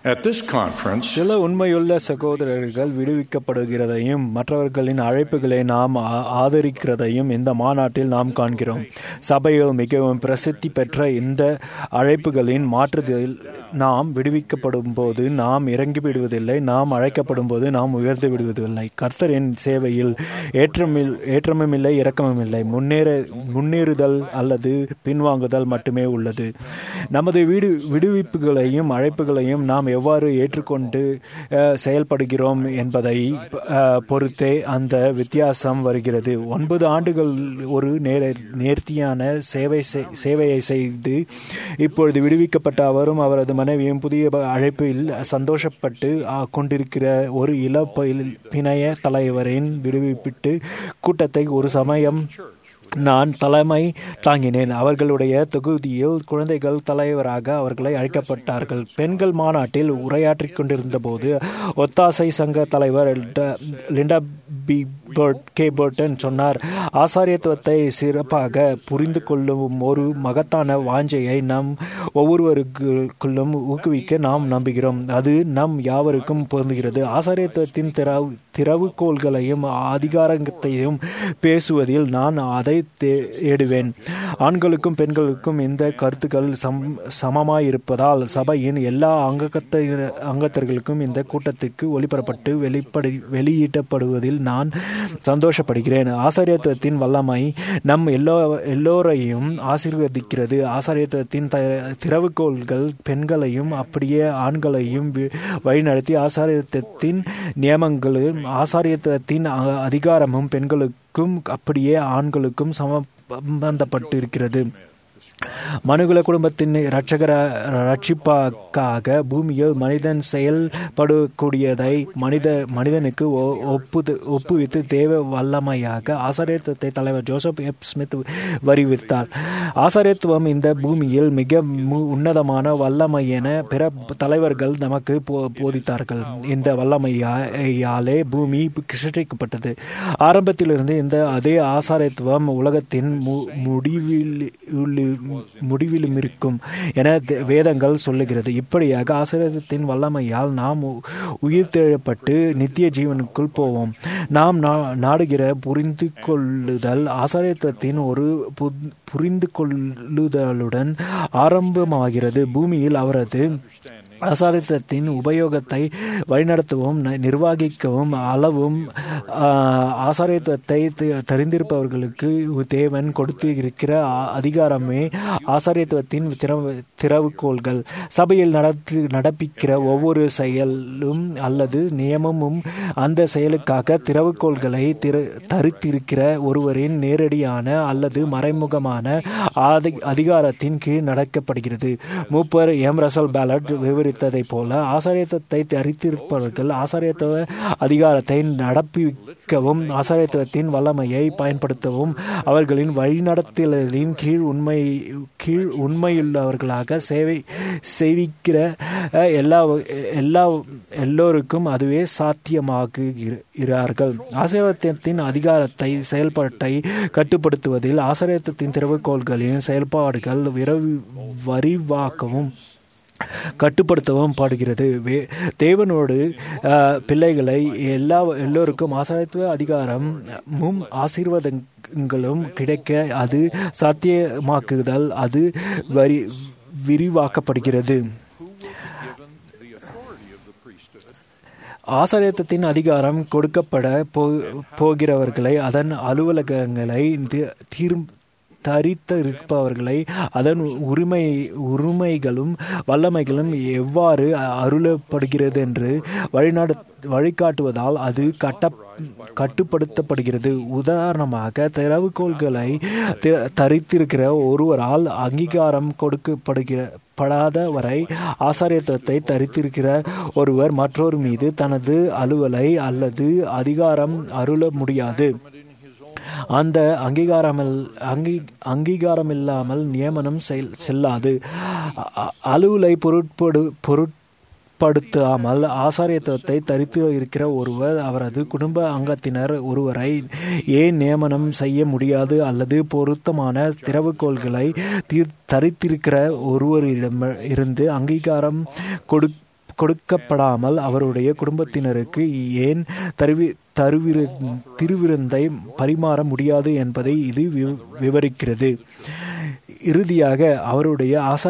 At this conference, சில உண்மையுள்ள சகோதரர்கள் விடுவிக்கப்படுகிறதையும் மற்றவர்களின் அழைப்புகளை நாம் ஆதரிக்கிறதையும் இந்த மாநாட்டில் நாம் காண்கிறோம். சபையில் மிகவும் பிரசித்தி பெற்ற இந்த அழைப்புகளின் மாற்றுதல் நாம் விடுவிக்கப்படும் போது நாம் இறங்கிவிடுவதில்லை, நாம் அழைக்கப்படும் போது நாம் உயர்ந்து விடுவதில்லை. கர்த்தரின் சேவையில் ஏற்றமும் இல்லை, இரக்கமும் இல்லை. முன்னேறுதல் அல்லது பின்வாங்குதல் மட்டுமே உள்ளது. நமது விடுவிப்புகளையும் அழைப்புகளையும் நாம் எவ்வாறு ஏற்றுக்கொண்டு செயல்படுகிறோம் என்பதை பொறுத்தே அந்த வித்தியாசம் வருகிறது. 9 ஆண்டுகள் ஒரு நேர்த்தியான சேவையை செய்து இப்பொழுது விடுவிக்கப்பட்ட அவரும் அவரது மனைவியும் புதிய அழைப்பில் சந்தோஷப்பட்டு கொண்டிருக்கிற ஒரு பிணைய தலைவரின் விடுவிப்பிட்டு கூட்டத்தை ஒரு சமயம் நான் தலைமை தாங்கினேன். அவர்களுடைய தொகுதியில் குழந்தைகள் தலைவராக அவர்களை அழைக்கப்பட்டார்கள். பெண்கள் மாநாட்டில் உரையாற்றிக் கொண்டிருந்த போது ஒத்தாசை சங்க தலைவர் லிண்டா கே பர்டன் சொன்னார், ஆசாரியத்துவத்தை சிறப்பாக புரிந்து கொள்ளும் ஒரு மகத்தான வாஞ்சையை நம் ஒவ்வொருவருக்குள்ளும் ஊக்குவிக்க நாம் நம்புகிறோம். அது நம் யாவருக்கும் பொருந்துகிறது. ஆசாரியத்துவத்தின் திறவுகோள்களையும் அதிகாரத்தையும் பேசுவதில் நான் அதை தேடுவேன். ஆண்களுக்கும் பெண்களுக்கும் இந்த கருத்துக்கள் சமமாயிருப்பதால் சபையின் எல்லா அங்கத்தர்களுக்கும் இந்த கூட்டத்திற்கு ஒளிபரப்பட்டு வெளியிடப்படுவதில் நான் சந்தோஷப்படுகிறேன். ஆசாரியத்துவத்தின் வல்லமை நம் எல்லோரையும் ஆசீர்வதிக்கிறது. ஆசாரியத்துவத்தின் திறவுகோள்கள் பெண்களையும் அப்படியே ஆண்களையும் வழிநடத்தி ஆசாரியத்துவத்தின் நியமங்களும் ஆசாரியத்துவத்தின் அதிகாரமும் பெண்களுக்கும் அப்படியே ஆண்களுக்கும் சம்பந்தப்பட்டு இருக்கிறது. மனுகுல குடும்பத்தின் ரட்சிப்பாக்காக பூமியில் மனிதன் செயல்படக்கூடியதை மனிதனுக்கு ஒப்புவித்து தேவ வல்லமையாக ஆசாரியத்துவத்தை தலைவர் ஜோசப் எப் ஸ்மித் வரிவித்தார். ஆசாரியத்துவம் இந்த பூமியில் மிக உன்னதமான வல்லமை என பிற தலைவர்கள் நமக்கு போதித்தார்கள். இந்த வல்லமையாலே பூமி சிருஷ்டிக்கப்பட்டது. ஆரம்பத்திலிருந்து இந்த அதே ஆசாரியத்துவம் உலகத்தின் முடிவிலும் இருக்கும் என வேதங்கள் சொல்லுகிறது. இப்படியாக ஆசாரியத்தின் வல்லமையால் நாம் உயிர்த்தெழப்பட்டு நித்திய ஜீவனுக்குள் போவோம். நாம் நாடுகிற புரிந்து கொள்ளுதல் ஆசாரியத்தின் ஒரு புரிந்து கொள்ளுதலுடன் ஆரம்பமாகிறது. பூமியில் அவரது ஆசாரியத்தின் உபயோகத்தை வழிநடத்தவும் நிர்வகிக்கவும் அளவும் ஆசாரியத்துவத்தை தெரிந்திருப்பவர்களுக்கு தேவன் கொடுத்து இருக்கிற அதிகாரமே ஆசாரியத்துவத்தின் திறவுகோள்கள். சபையில் நடப்பிக்கிற ஒவ்வொரு செயலும் அல்லது நியமமும் அந்த செயலுக்காக திறவுகோள்களை தரித்திருக்கிற ஒருவரின் நேரடியான அல்லது மறைமுகமான அதிகாரத்தின் கீழ் நடக்கப்படுகிறது. மூப்பர் எம். ரசல் பேலட் விவரித்ததை போல ஆசாரியத்துவத்தை அறித்திருப்பவர்கள் ஆசாரியத்துவ அதிகாரத்தை நடப்பிக்கவும் ஆசாரியத்துவத்தின் வல்லமையை பயன்படுத்தவும் அவர்களின் வழிநடத்தலின் கீழ் உண்மையுள்ளவர்களாக செய்விக்கிற எல்லோருக்கும் அதுவே சாத்தியமாகுகிறார்கள். ஆசாரியத்தின் அதிகாரத்தை செயல்பாட்டை கட்டுப்படுத்துவதில் ஆசாரியத்தின் திறவுகோள்களின் செயல்பாடுகள் விரிவாக்கவும் கட்டுப்படுத்தவும் பாடுகிறது. தேவனோடு பிள்ளைகளை எல்லோருக்கும் ஆசாரியத்துவ அதிகாரமும் ஆசீர்வாதங்களும் கிடைக்க அது சாத்தியமாக்குதல் அது விரிவாக்கப்படுகிறது. ஆசாரியத்தின் அதிகாரம் கொடுக்கப்பட போகிறவர்களை அதன் அலுவலகங்களை தரித்திருப்பவர்களை அதன் உரிமைகளும் வல்லமைகளும் எவ்வாறு அருளப்படுகிறது என்று வழிகாட்டுவதால் அது கட்டுப்படுத்தப்படுகிறது. உதாரணமாக திறவுகோள்களை தரித்திருக்கிற ஒருவரால் அங்கீகாரம் கொடுக்கப்படாதவரை ஆசாரியத்துவத்தை தரித்திருக்கிற ஒருவர் மற்றொரு மீது தனது அலுவலை அல்லது அதிகாரம் அருள முடியாது. அந்த அங்கீகாரமில்லாமல் நியமனம் செல்லாது. அலுவலை பொருட்படுத்தாமல் ஆசாரியத்துவத்தை தரித்து இருக்கிற ஒருவர் அவரது குடும்ப அங்கத்தினர் ஒருவரை ஏன் நியமனம் செய்ய முடியாது அல்லது பொருத்தமான திறவுகோள்களை தரித்திருக்கிற ஒருவரிடம் இருந்து அங்கீகாரம் கொடுக்கப்படாமல் அவருடைய குடும்பத்தினருக்கு ஏன் திருவிருந்தை பரிமாற முடியாது என்பதை இது விவரிக்கிறது. இறுதியாக அவருடைய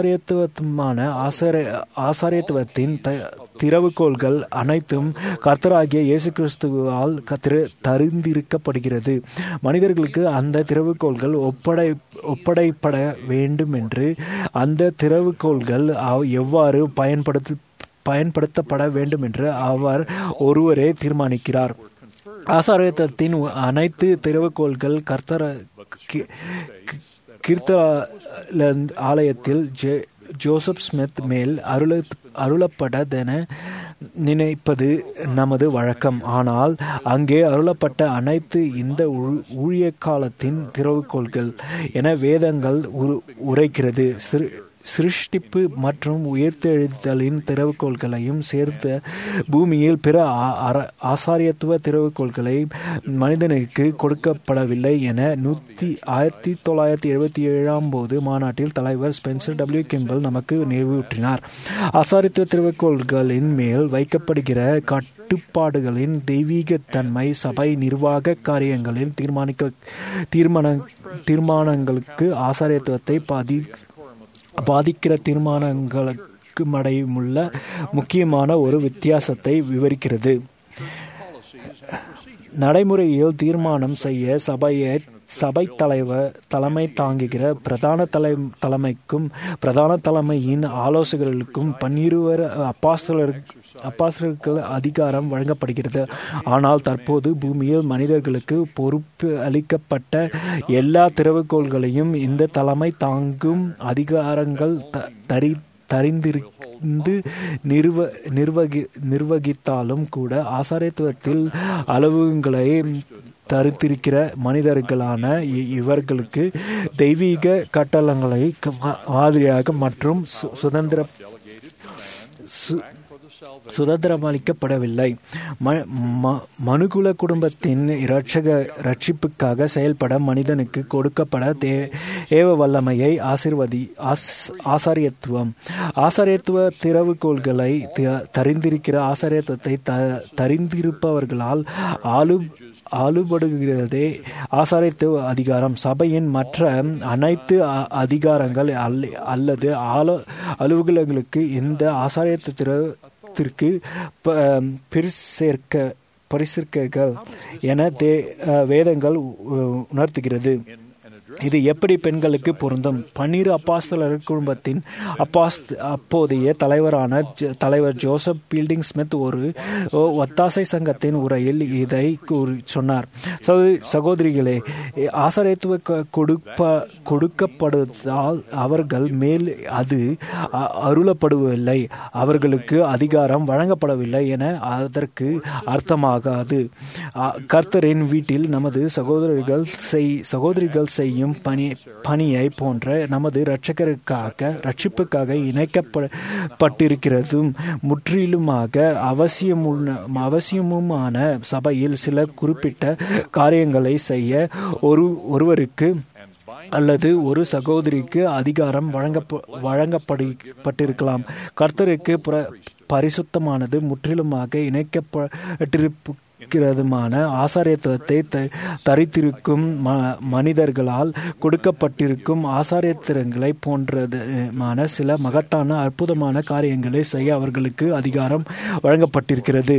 ஆசாரியத்துவத்தின் திறவுகோள்கள் அனைத்தும் கர்த்தராகிய இயேசு கிறிஸ்துவால் தரிந்திருக்கப்படுகிறது. மனிதர்களுக்கு அந்த திறவுகோள்கள் ஒப்படைப்பட வேண்டுமென்று அந்த திறவுகோள்கள் எவ்வாறு பயன்படுத்தப்பட வேண்டுமென்று அவர் ஒருவரே தீர்மானிக்கிறார். ஆசாரியத்தின் அனைத்து திறவுகோள்கள் கீர்த்தலாந்து ஆலயத்தில் ஜோசப் ஸ்மித் மேல் அருளப்பட்டதென நினைப்பது நமது வழக்கம். ஆனால் அங்கே அருளப்பட்ட அனைத்து இந்த ஊழிய காலத்தின் திறவுகோள்கள் என வேதங்கள் உரைக்கிறது. சிருஷ்டிப்பு மற்றும் உயிர்த்தெழுதலின் திறவுகோள்களையும் சேர்த்து பூமியில் பிற ஆசாரியத்துவ திறவுகோள்களை மனிதனுக்கு கொடுக்கப்படவில்லை என 1977 மாநாட்டில் தலைவர் ஸ்பென்சர் டபிள்யூ கிம்பல் நமக்கு நினைவூட்டினார். ஆசாரியத்துவ திறவுகோள்களின் மேல் வைக்கப்படுகிற கட்டுப்பாடுகளின் தெய்வீகத்தன்மை சபை நிர்வாக காரியங்களின் தீர்மானங்களுக்கு ஆசாரியத்துவத்தை பாதிக்கிற தீர்மானங்களுக்கு மடையுள்ள முக்கியமான ஒரு வித்தியாசத்தை விவரிக்கிறது. நடைமுறையில் தீர்மானம் செய்ய சபை தலைமை தாங்குகிற பிரதான தலைமைக்கும் பிரதான தலைமையின் ஆலோசகர்களுக்கும் 12 அப்போஸ்தலருக்கு அதிகாரம் வழங்கப்படுகிறது. ஆனால் தற்போது பூமியில் மனிதர்களுக்கு பொறுப்பு அளிக்கப்பட்ட எல்லா திறவுகோள்களையும் இந்த தலைமை தாங்கும் அதிகாரங்கள் தரிந்திருந்து நிர்வகித்தாலும் கூட ஆசாரியத்துவத்தில் அளவுகளை தரித்திருக்கிற மனிதர்களான இவர்களுக்கு தெய்வீக கட்டளங்களை மாதிரியாக மற்றும் சுதந்திரமளிக்கப்படவில்லை. மனுகுல குடும்பத்தின் இரட்சிப்புக்காக செயல்பட மனிதனுக்கு கொடுக்கப்பட தேவ வல்லமையை ஆசாரியத்துவ திறவுகோள்களை தரிந்திருக்கிற ஆசாரியத்துவத்தை தரிந்திருப்பவர்களால் ஆளுபடுகிறதே ஆசாரியத்துவ அதிகாரம். சபையின் மற்ற அனைத்து அதிகாரங்கள் அல்லது அலுவலகங்களுக்கு இந்த ஆசாரியத்திற்கு பரிசேர்க்கைகள் என வேதங்கள் உணர்த்துகிறது. இது எப்படி பெண்களுக்கு பொருந்தும்? 12 அப்போஸ்தலர் குடும்பத்தின் அப்போதைய தலைவர் ஜோசப் பீல்டிங் ஸ்மித் ஒரு ஒத்தாசை சங்கத்தின் உரையில் இதை சொன்னார். சகோதரிகளே, ஆசாரியத்துவ கொடுக்கப்படுவதால் அவர்கள் மேல் அது அருளப்படவில்லை, அவர்களுக்கு அதிகாரம் வழங்கப்படவில்லை என அதற்கு அர்த்தமாகாது. கர்த்தரின் வீட்டில் நமது சகோதரிகள் செய்யும் பணியை போன்ற நமது ரட்சிப்புக்காக இணைக்கப்பட்டிருக்கிறதும் முற்றிலுமாக அவசியமுமான சபையில் சில குறிப்பிட்ட காரியங்களை செய்ய ஒருவருக்கு அல்லது ஒரு சகோதரிக்கு அதிகாரம் வழங்கப்பட்டிருக்கலாம். கர்த்தருக்கு பரிசுத்தமானது முற்றிலுமாக இணைக்கப்பட்டிருக்கிறதுமான ஆசாரியத்துவத்தை தரித்திருக்கும் மனிதர்களால் கொடுக்கப்பட்டிருக்கும் ஆசாரியத்திரங்களை போன்றமான சில மகத்தான அற்புதமான காரியங்களை செய்ய அவர்களுக்கு அதிகாரம் வழங்கப்பட்டிருக்கிறது.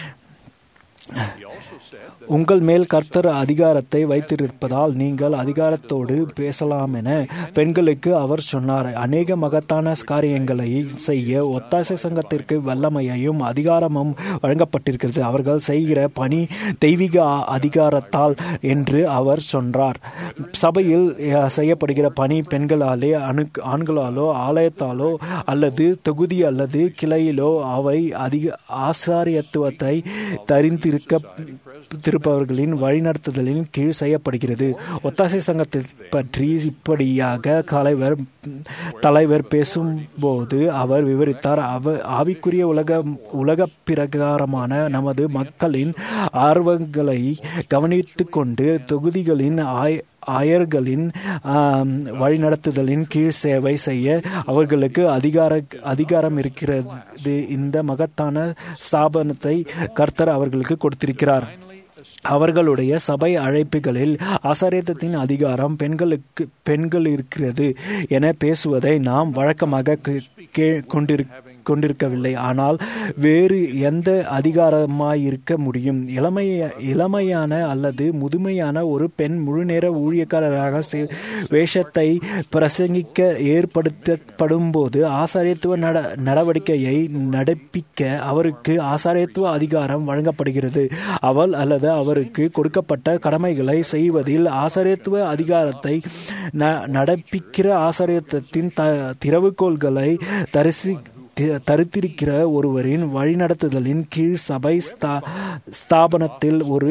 உங்கள் மேல் கர்த்தர் அதிகாரத்தை வைத்திருப்பதால் நீங்கள் அதிகாரத்தோடு பேசலாம் என பெண்களுக்கு அவர் சொன்னார். அநேக மகத்தான காரியங்களை செய்ய ஒத்தாசை சங்கத்திற்கு வல்லமையையும் அதிகாரமும் வழங்கப்பட்டிருக்கிறது. அவர்கள் செய்கிற பணி தெய்வீக அதிகாரத்தால் என்று அவர் சொன்னார். சபையில் செய்யப்படுகிற பணி பெண்களாலே ஆண்களாலோ ஆலயத்தாலோ அல்லது தொகுதி அல்லது கிளையிலோ அவை ஆசாரியத்துவத்தை தரித்திருப்பவர்களின் வழிநடத்துதலின் கீழ் செய்யப்படுகிறது. ஒத்தாசை சங்கத்தை பற்றி இப்படியாக தலைவர் பேசும்போது அவர் விவரித்தார். ஆவிக்குரிய உலக பிரகாரமான நமது மக்களின் ஆர்வங்களை கவனித்துக் கொண்டு தொகுதிகளின் ஆயர்களின் வழிநடத்துதலின் கீழ் சேவை செய்ய அவர்களுக்கு அதிகாரம் இருக்கிறது. இந்த மகத்தான ஸ்தாபனத்தை கர்த்தர் அவர்களுக்கு கொடுத்திருக்கிறார். அவர்களுடைய சபை அழைப்புகளில் ஆசாரியத்தின் அதிகாரம் பெண்கள் இருக்கிறது என பேசுவதை நாம் வழக்கமாக கொண்டிருக்கவில்லை. ஆனால் வேறு எந்த அதிகாரமாயிருக்க முடியும்? இளமையான அல்லது முதுமையான ஒரு பெண் முழுநேர ஊழியக்காரராக வேஷத்தை பிரசங்கிக்க ஏற்படுத்தப்படும் போது ஆசாரியத்துவ நடவடிக்கையை நடப்பிக்க அவருக்கு ஆசாரியத்துவ அதிகாரம் வழங்கப்படுகிறது. அவள் அல்லது அவருக்கு கொடுக்கப்பட்ட கடமைகளை செய்வதில் ஆசாரியத்துவ அதிகாரத்தை நடப்பிக்கிற ஆசாரியத்தின் திறவுகோள்களை தரித்திருக்கிற ஒருவரின் வழிநடத்துதலின் கீழ் சபை ஸ்தாபனத்தில் ஒரு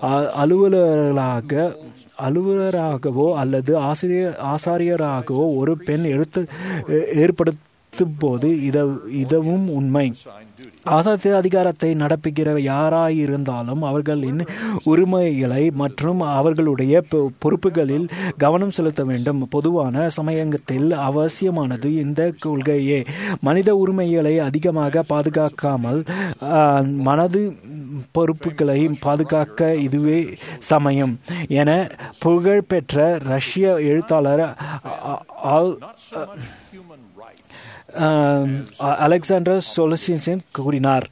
அலுவலராகவோ அல்லது ஆசாரியராகவோ ஒரு பெண் ஏற்படுத்தும் போது இதுவும் உண்மை. ஆசாரிய அதிகாரத்தை நடப்பிக்கிற யாராயிருந்தாலும் அவர்களின் உரிமைகளை மற்றும் அவர்களுடைய பொறுப்புகளில் கவனம் செலுத்த வேண்டும். பொதுவான சமயத்தில் அவசியமானது இந்த கொள்கையே. மனித உரிமைகளை அதிகமாக பாதுகாக்காமல் மனது பொறுப்புகளை பாதுகாக்க இதுவே சமயம் என புகழ்பெற்ற ரஷ்ய எழுத்தாளர் அலெக்சாண்டர் சொலோசின்ஸ்கின் கூறினார்.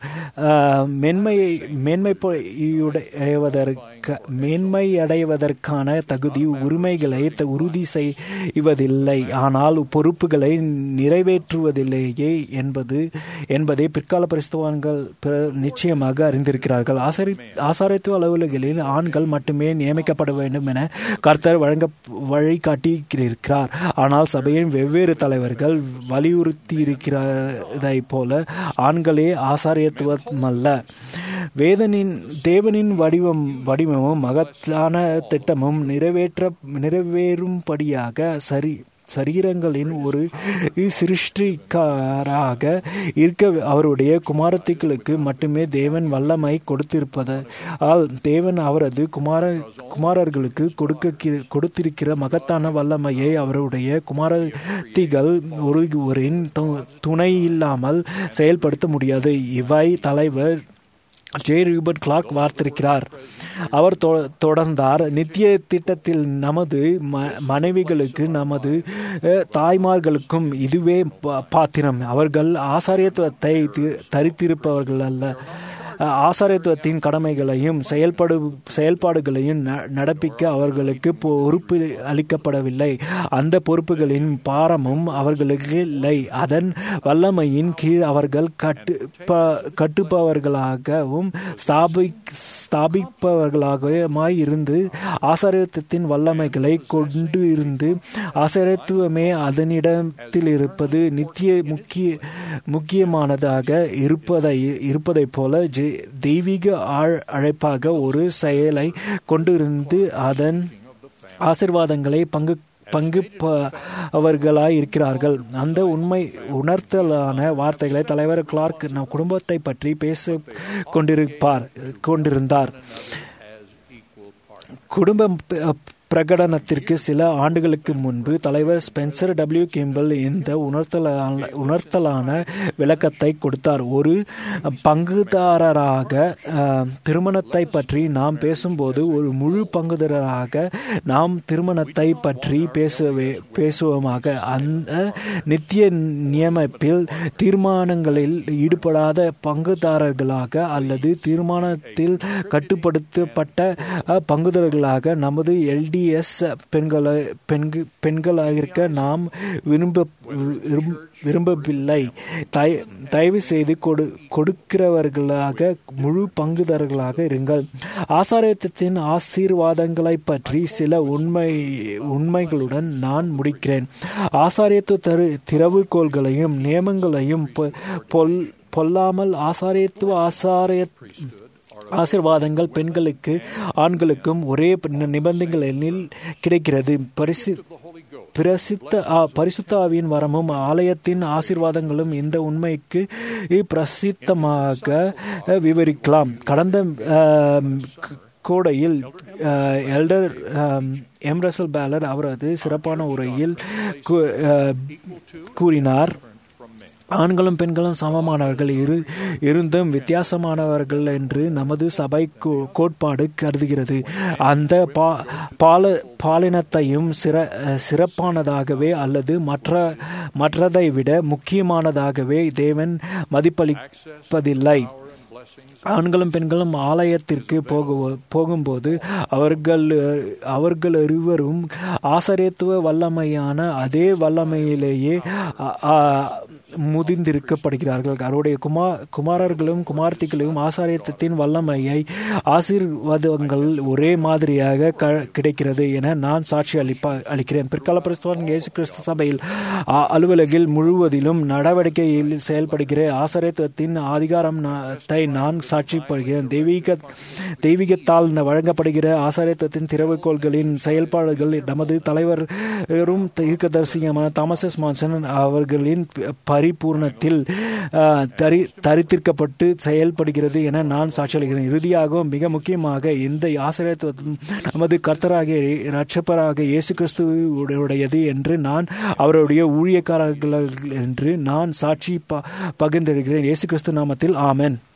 மேன்மையடைவதற்கான தகுதி உரிமைகளை உறுதி செய்வதில்லை, ஆனால் பொறுப்புகளை நிறைவேற்றுவதில்லையே என்பதை பிற்கால கிறிஸ்தவர்கள் நிச்சயமாக அறிந்திருக்கிறார்கள். ஆசாரியத்துவ அலுவலர்களில் ஆண்கள் மட்டுமே நியமிக்கப்பட வேண்டும் என கர்த்தர் வழிகாட்டியிருக்கிறார். ஆனால் சபையின் வெவ்வேறு தலைவர்கள் வலியுறுத்தி இருக்கிறதை போல ஆண்களே ஆசாரியத்துவமல்ல. தேவனின் வடிவமும் மகத்தான திட்டமும் நிறைவேறும்படியாக சரீரங்களின் ஒரு சிருஷ்டிக்காராக இருக்க அவருடைய குமாரத்திகளுக்கு மட்டுமே தேவன் வல்லமை கொடுத்திருப்பதால் தேவன் அவரது குமாரர்களுக்கு கொடுத்திருக்கிற மகத்தான வல்லமையை அவருடைய குமாரத்திகள் ஒருவரின் துணை இல்லாமல் செயல்படுத்த முடியாது. இவை தலைவர் ஜே. ரூபர்ட் கிளார்க் வார்த்திருக்கிறார். அவர் தொடர்ந்தார், நித்திய திட்டத்தில் நமது மனைவிகளுக்கு நமது தாய்மார்களுக்கும் இதுவே பாத்திரம். அவர்கள் ஆசாரியத்துவத்தை தரித்திருப்பவர்கள் அல்ல. ஆசாரியத்துவத்தின் கடமைகளையும் செயல்பாடுகளையும் நடப்பிக்க அவர்களுக்கு பொறுப்பு அளிக்கப்படவில்லை. அந்த பொறுப்புகளின் பாரமும் அவர்களுக்கு இல்லை. அதன் வல்லமையின் கீழ் அவர்கள் கட்டுப்பவர்களாகவும் ஸ்தாபிப்பவர்களாக இருந்து ஆசாரியத்தின் வல்லமைகளை கொண்டு இருந்து ஆசாரியத்துவமே அதனிடத்தில் இருப்பது முக்கியமானதாக இருப்பதை போல தெய்வீக அழைப்பாக ஒரு செயலை கொண்டிருந்து அதன் ஆசீர்வாதங்களை பங்குப்பவர்களாய் இருக்கிறார்கள். அந்த உணர்த்தலான வார்த்தைகளை தலைவர் கிளார்க் நம் குடும்பத்தை பற்றி கொண்டிருந்தார். குடும்ப பிரகடனத்திற்கு சில ஆண்டுகளுக்கு முன்பு தலைவர் ஸ்பென்சர் டபிள்யூ கிம்பல் இந்த உணர்த்தலான விளக்கத்தை கொடுத்தார். ஒரு பங்குதாரராக திருமணத்தை பற்றி நாம் பேசும்போது ஒரு முழு பங்குதாரராக நாம் திருமணத்தை பற்றி பேசுவோமாக. அந்த நித்திய நியமிப்பில் தீர்மானங்களில் ஈடுபடாத பங்குதாரர்களாக அல்லது தீர்மானத்தில் கட்டுப்படுத்தப்பட்ட பங்குதாரர்களாக நமது பெண்களாக இருக்க நாம் விரும்பவில்லை. தயவு செய்து கொடுக்கிறவர்களாக முழு பங்குதாரர்களாக இருங்கள். ஆசாரியத்தின் ஆசீர்வாதங்களை பற்றி சில உண்மைகளுடன் நான் முடிக்கிறேன். ஆசாரியத்துவ திறவுகோள்களையும் நியமங்களையும் பொல்லாமல் ஆசீர்வாதங்கள் பெண்களுக்கு ஆண்களுக்கும் ஒரே நிபந்தனைகளில் கிடைக்கிறது. பரிசுத்த ஆவியின் வரமும் ஆலயத்தின் ஆசீர்வாதங்களும் இந்த உண்மைக்கு பிரசித்தமாக விவரிக்கலாம். கடந்த இக்கோடையில் எல்டர் எம் ரசல் பேலர் அவரது சிறப்பான உரையில் கூறினார், ஆண்களும் பெண்களும் சமமானவர்கள் இருந்தும் வித்தியாசமானவர்கள் என்று நமது சபை கோட்பாடு கருதுகிறது. அந்த பாலினத்தையும் சிறப்பானதாகவே அல்லது மற்றதை விட முக்கியமானதாகவே தேவன் மதிப்பளிப்பதில்லை. ஆண்களும் பெண்களும் ஆலயத்திற்கு போகும்போது அவர்கள் இருவரும் ஆசாரியத்துவ வல்லமையான அதே வல்லமையிலேயே முதிர்ந்திருக்கப்படுகிறார்கள். அவருடைய குமாரர்களும் குமார்த்திகளும் ஆசாரியத்தின் வல்லமையை ஆசீர்வாதங்கள் ஒரே மாதிரியாக கிடைக்கிறது என நான் சாட்சி அளிக்கிறேன். பிற்கால பிரஸ்துவன் இயேசு கிறிஸ்து சபையில் அலுவலகில் முழுவதிலும் நடவடிக்கையில் செயல்படுகிற ஆசாரியத்துவத்தின் அதிகாரத்தை நான் சாட்சிப்படுகிறேன். தெய்வீகத்தால் வழங்கப்படுகிற ஆசாரியத்துவத்தின் திறவுகோள்களின் செயல்பாடுகள் நமது தலைவரும் தீர்க்கதரிசியுமான தாமஸ் எஸ் மான்சன் அவர்களின் பரிபூர்ணத்தில் தரித்திருக்கப்பட்டு செயல்படுகிறது என நான் சாட்சியளிக்கிறேன். இறுதியாக மிக முக்கியமாக இந்த ஆசிரியத்துவம் நமது கர்த்தராகிய இரட்சகராக இயேசு கிறிஸ்துவுடையது என்று நான் அவருடைய ஊழியக்காரர்கள் என்று நான் சாட்சி பகிர்ந்திருக்கிறேன். இயேசு கிறிஸ்து நாமத்தில் ஆமென்.